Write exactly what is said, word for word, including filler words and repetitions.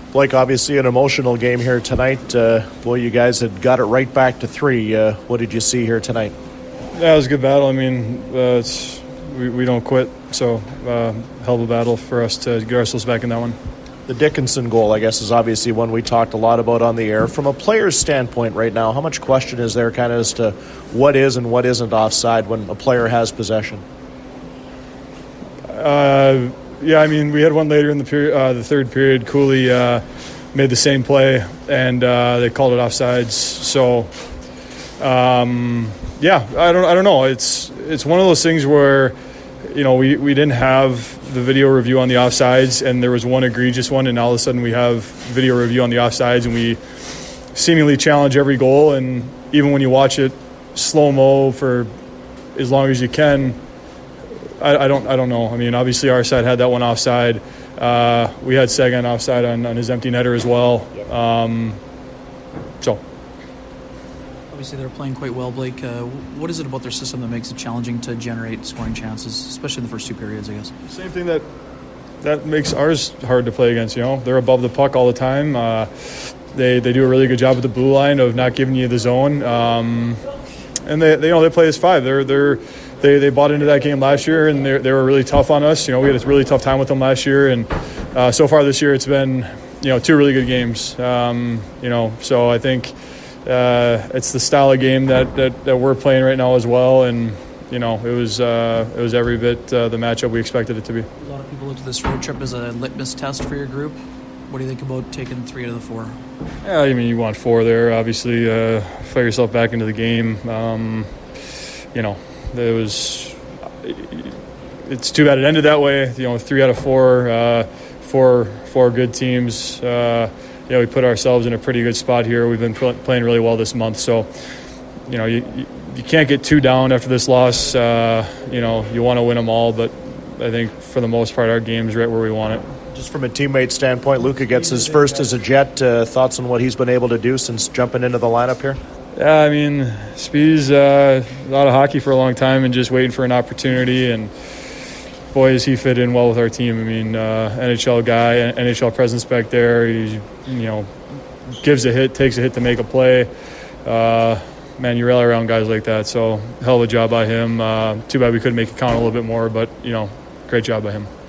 Blake, obviously an emotional game here tonight. Uh, boy, you guys had got it right back to three. Uh, what did you see here tonight? Yeah, it was a good battle. I mean, uh, it's, we, we don't quit, so uh, hell of a battle for us to get ourselves back in that one. The Dickinson goal, I guess, is obviously one we talked a lot about on the air. From a player's standpoint right now, how much question is there kind of as to what is and what isn't offside when a player has possession? Uh, yeah, I mean, we had one later in the period, uh, the third period. Cooley uh, made the same play, and uh, they called it offsides. So, um, yeah, I don't, I don't know. It's it's one of those things where, you know, we, we didn't have the video review on the offsides, and there was one egregious one, and all of a sudden we have video review on the offsides, and we seemingly challenge every goal. And even when you watch it slow-mo for as long as you can, I, I don't I don't know. I mean, obviously our side had that one offside. Uh, we had Sagan offside on, on his empty netter as well. Um, so. Obviously, they're playing quite well, Blake. Uh, what is it about their system that makes it challenging to generate scoring chances, especially in the first two periods, I guess? Same thing that that makes ours hard to play against. You know, they're above the puck all the time. Uh, they they do a really good job at the blue line of not giving you the zone. Um, and they, they you know they play as five. They're they're they they bought into that game last year, and they they were really tough on us. You know, we had a really tough time with them last year, and uh, so far this year it's been you know two really good games. Um, you know, so I think. Uh, it's the style of game that, that, that we're playing right now as well, and you know it was uh, it was every bit uh, the matchup we expected it to be. A lot of people looked at this road trip as a litmus test for your group. What do you think about taking three out of the four? Yeah, I mean you want four there. Obviously, uh, fight yourself back into the game. Um, you know, it was. It's too bad it ended that way. You know, three out of four, uh, four four good teams. Uh, Yeah, we put ourselves in a pretty good spot here. We've been pl- playing really well this month, so you know you you can't get too down after this loss. Uh, you know you want to win them all, but I think for the most part our game's right where we want it. Just from a teammate standpoint, Luka gets his first as a Jet. Uh, thoughts on what he's been able to do since jumping into the lineup here? Yeah, I mean Spee's uh, a lot of hockey for a long time and just waiting for an opportunity, and boy, does he fit in well with our team. I mean, uh, N H L guy, N H L presence back there. He, you know, gives a hit, takes a hit to make a play. Uh, man, you rally around guys like that. So, hell of a job by him. Uh, too bad we couldn't make it count a little bit more, but, you know, great job by him.